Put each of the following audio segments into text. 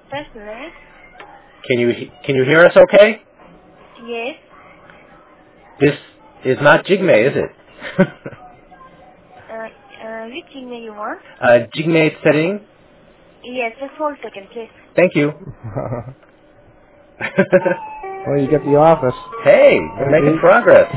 Personally? Can you hear us okay? Yes. This is not Jigme, is it? Which email you want? Jigme setting. Yes, just hold a second, please. Thank you. Well, you get the office. Hey, we're making progress.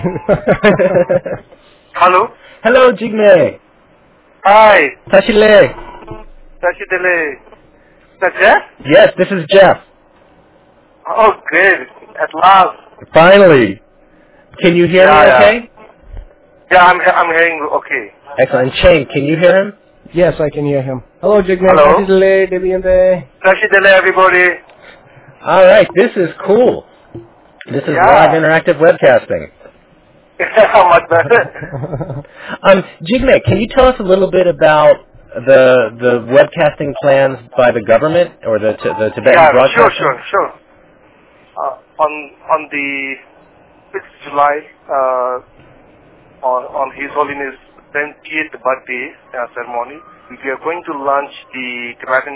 Hello? Hello, Jigme. Hi. Tashile. Tashidele. Is that Jeff? Yes, this is Jeff. Oh, great. At last. Finally. Can you hear me okay? Yeah, I'm hearing okay. Excellent. Shane, can you hear him? Yes, I can hear him. Hello, Jigme. Hello. Tashidele, everybody. All right, this is cool. This is live interactive webcasting. Much better. Jigme, can you tell us a little bit about the webcasting plans by the government or the Tibetan Broadcasting? Sure. On the 6th July, on His Holiness 70th birthday ceremony, we are going to launch the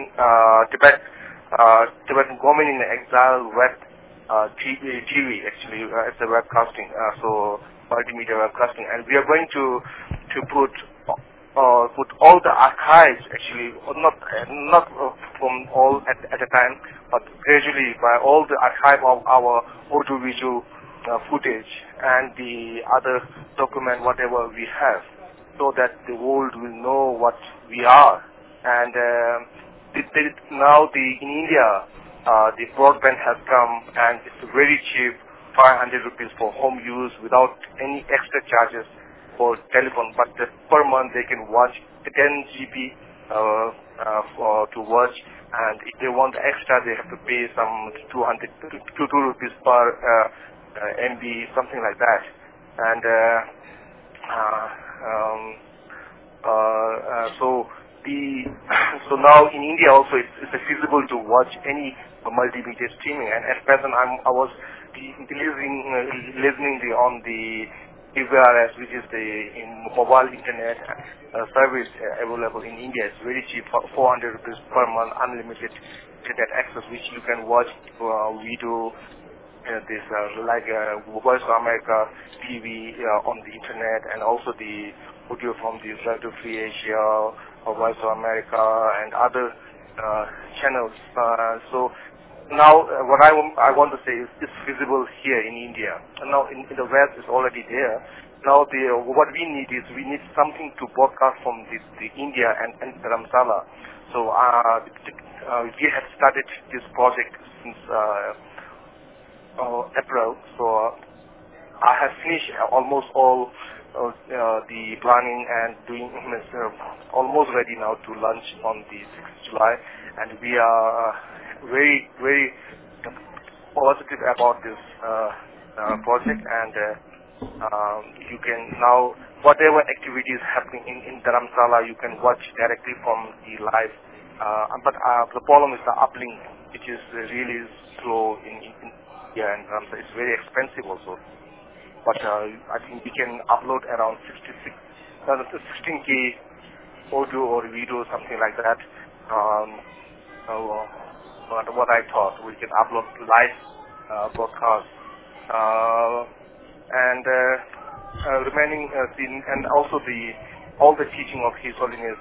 Tibetan Women in Exile web TV actually it's a webcasting, so multimedia webcasting, and we are going to put all the archives actually, not from all at a time, but gradually by all the archive of our audiovisual footage and the other document whatever we have, so that the world will know what we are. And now in India the broadband has come and it's very cheap, 500 rupees for home use without any extra charges for telephone, but per month they can watch 10 GB to watch, and if they want extra they have to pay some 2 rupees per MB, something like that. And so now in India also it's feasible to watch any multimedia streaming, and at present I was listening on the EVRS, which is the mobile internet service available in India. It's very cheap, 400 rupees per month, unlimited internet access, which you can watch video, this like Voice of America TV on the internet, and also the audio from the Radio Free Asia, Voice of America, and other channels. So now what I want to say is it's feasible here in India. And now in the West it's already there. Now what we need is something to broadcast from the India and Dharamsala. So we have started this project since April. So I have finished almost all the planning and doing almost ready now to launch on the 6th July, and we are very, very positive about this project. And you can now, whatever activities happening in Dharamsala, you can watch directly from the live. But the problem is the uplink, which is really slow in India, and it's very expensive also. But I think we can upload around 16K audio or video, something like that. What I thought, we can upload live broadcast, and remaining and also all the teaching of His Holiness.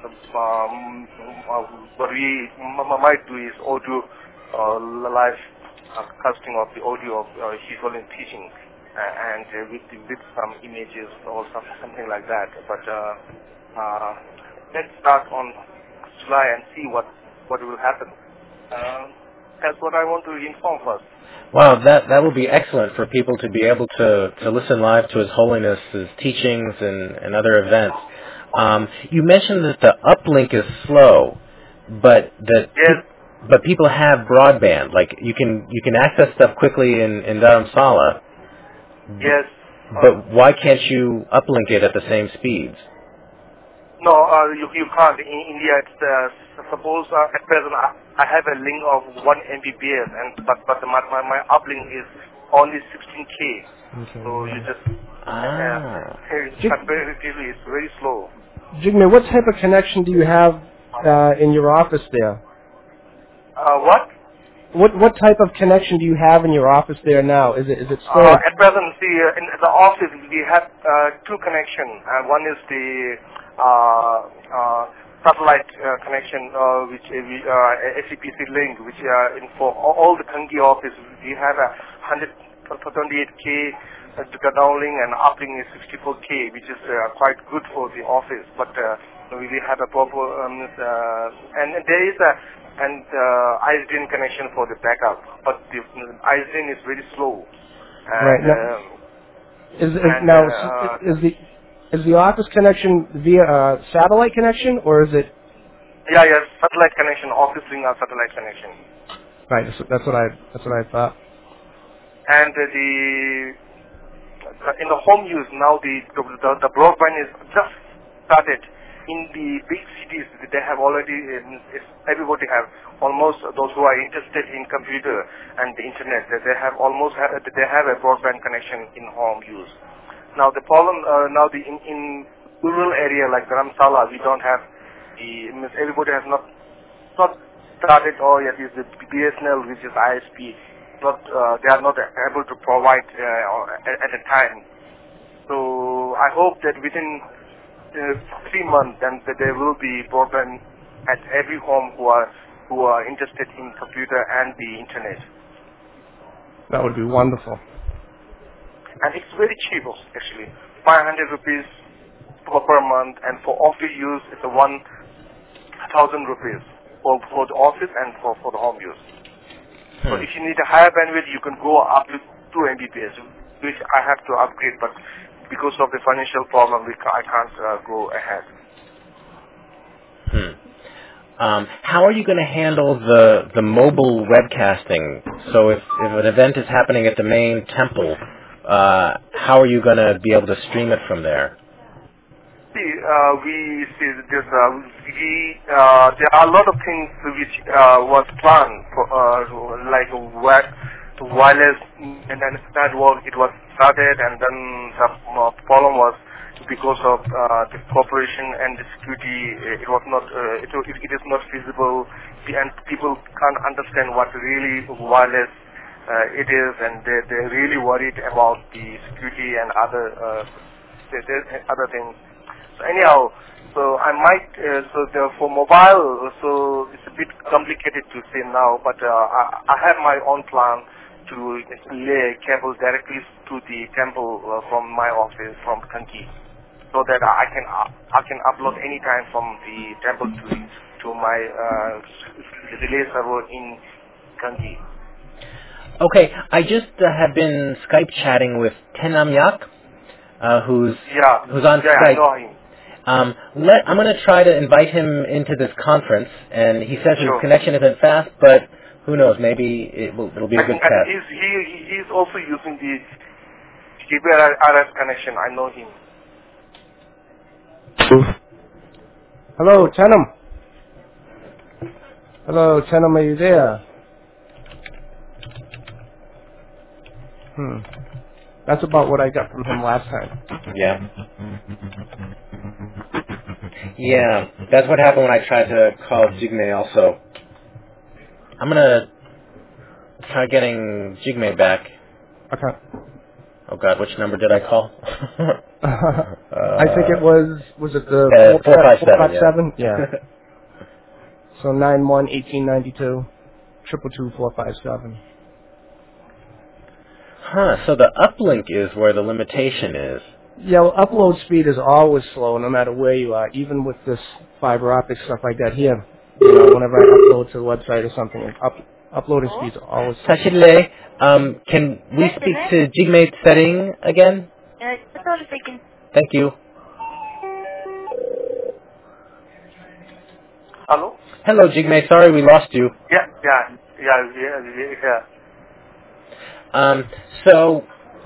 What we might do is audio live casting of the audio of His Holiness teaching, and with some images or something like that. But let's start on July and see what will happen. That's what I want to inform first. Wow, that will be excellent for people to be able to listen live to His Holiness's teachings and other events. You mentioned that the uplink is slow, but but people have broadband. Like you can access stuff quickly in Dharamsala. Yes. But why can't you uplink it at the same speeds? No, you can't. In India, it's suppose at present I have a link of 1 Mbps, but my uplink is only 16K. Okay, so you just comparatively it's very slow. Jigme, what type of connection do you have in your office there? What? What type of connection do you have in your office there now? Is it still? At present, see, in the office we have two connections. One is the satellite connection, which SCPC link, which for all the Kangi office we have a 128K downlink and uplink is 64K, which is quite good for the office. But we have a proper and there is a ISDN connection for the backup, but the ISDN is very slow. Right. And, is the office connection via satellite connection, or is it? Yeah, satellite connection, office link or satellite connection. Right. That's what I thought. And in the home use now, the broadband is just started. In the big cities, they have already, everybody have, almost those who are interested in computer and the internet, they have a broadband connection in home use. Now the problem, in rural area like Dharamsala, we don't have everybody has not started, or yet is the BSNL, which is ISP, they are not able to provide at a time. So I hope that within 3 months, then there will be broadband at every home who are interested in computer and the internet. That would be wonderful. And it's very cheap, actually. 500 rupees per month, and for office use, it's 1,000 rupees for the office and for the home use. So if you need a higher bandwidth, you can go up to 2 Mbps, which I have to upgrade, but because of the financial problem, I can't go ahead. How are you going to handle the mobile webcasting? So if an event is happening at the main temple, how are you going to be able to stream it from there? See, there are a lot of things which was planned for, like wireless and then network. It was started, and then the problem was because of the cooperation and the security. It was not. It is not feasible, and people can't understand what really wireless it is, and they're really worried about the security and other things. So anyhow, so I might, for mobile, so it's a bit complicated to say now, but I have my own plan to lay cable directly to the temple from my office, from Kanki, so that I can upload anytime from the temple to my relay server in Kanki. Okay, I just have been Skype chatting with Tenam Yak, who's on Skype. I know him. I'm going to try to invite him into this conference, and he says his connection isn't fast, but who knows? Maybe it'll be a good chat. He's also using the GPRS connection. I know him. Hello, Tenam. Hello, Tenam, are you there? That's about what I got from him last time. Yeah. Yeah, that's what happened when I tried to call Jigme also. I'm going to try getting Jigme back. Okay. Oh God, which number did I call? I think it was it the 457? Yeah. So 91-1892, 222-457. So the uplink is where the limitation is. Yeah, well, upload speed is always slow no matter where you are, even with this fiber optic stuff I got here. You know, whenever I upload to the website or something, uploading speeds are always slow. Tachile, can we speak to Jigme setting again? Just hold a second. Thank you. Hello? Hello, Jigme. Sorry we lost you. Yeah. So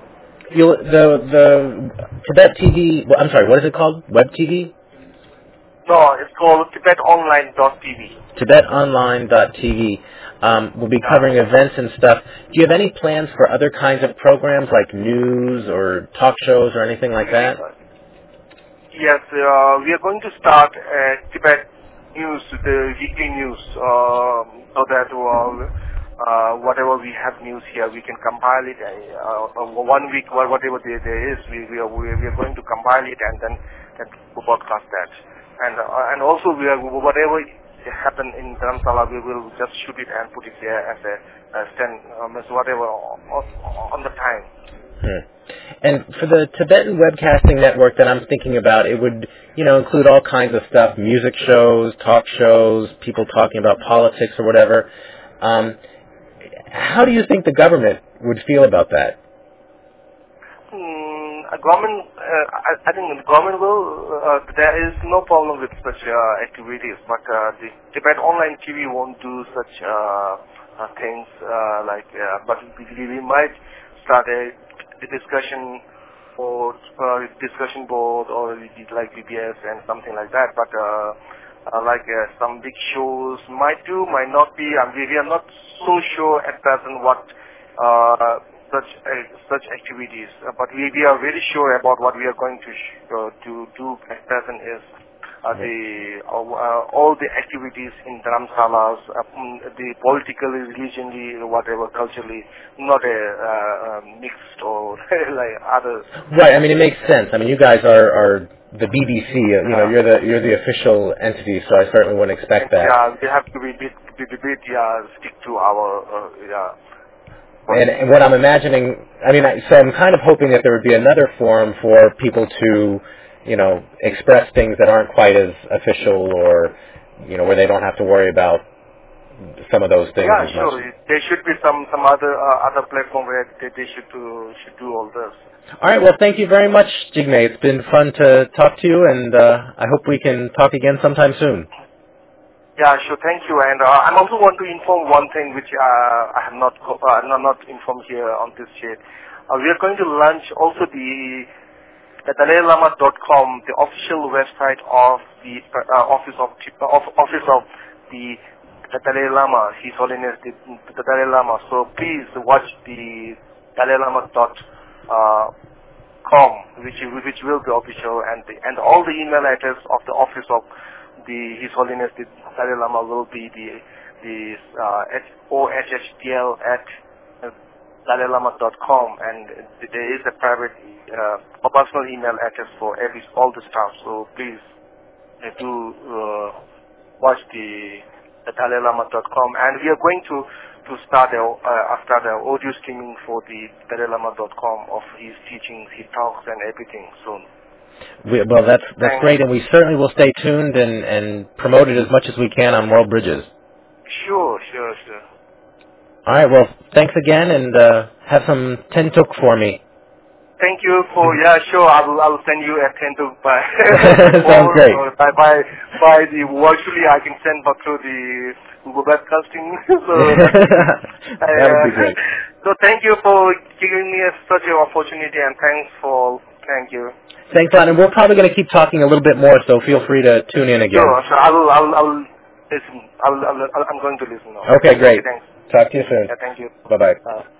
the Tibet TV. I'm sorry. What is it called? Web TV? No, it's called TibetOnline.tv. TibetOnline.tv. We'll be covering events and stuff. Do you have any plans for other kinds of programs like news or talk shows or anything like that? Yes, we are going to start Tibet News, the weekly news, so that whatever we have news here, we can compile it. 1 week, whatever there is, we are going to compile it and then broadcast that. And also whatever happen in Dharamsala, we will just shoot it and put it there as a stand, whatever on the time. And for the Tibetan Webcasting Network that I'm thinking about, it would, include all kinds of stuff, music shows, talk shows, people talking about politics or whatever. How do you think the government would feel about that? Government, I think the government will, there is no problem with such activities, but the Tibet Online TV won't do such things but we might start a discussion board or like BBS and something like that, but some big shows might not be, we are not so sure at present what such activities, but we are very sure about what we are going to do at present is all the activities in Dharamsalas, the politically, religionally, whatever, culturally, not a mixed or like others. Right. I mean, it makes sense. I mean, you guys are the BBC. You're the official entity, so I certainly wouldn't expect that. Yeah, we have to be stick to our And what I'm imagining, so I'm kind of hoping that there would be another forum for people to, express things that aren't quite as official or, where they don't have to worry about some of those things. Yeah, sure. There should be some other platform where they should do all this. All right. Well, thank you very much, Jigme. It's been fun to talk to you, and I hope we can talk again sometime soon. Yeah, sure. Thank you. And I also want to inform one thing which I have not informed here on this chat. We are going to launch also the DalaiLama.com, the official website of the office of the Dalai Lama, His Holiness the Dalai Lama. So please watch the DalaiLama.com, which will be official, and all the email address of the office of His Holiness the Dalai Lama will be the ohhtl@dalailama.com, and there is a private or personal email address for all the staff. So please do watch the DalaiLama.com, and we are going to start the audio streaming for the DalaiLama.com of his teachings, his talks, and everything soon. Well, that's great, and we certainly will stay tuned and promote it as much as we can on World Bridges. Sure. All right, well, thanks again, and have some tentuk for me. Thank you for, sure, I will send you a tentuk by Sounds great. By virtually I can send through the Google Webcasting. That would be great. So thank you for giving me such an opportunity, and thank you. Thanks a lot, and we're probably going to keep talking a little bit more, so feel free to tune in again. Sure, I will listen. I'm going to listen now. Okay, great. Thanks. Talk to you soon. Yeah, thank you. Bye-bye.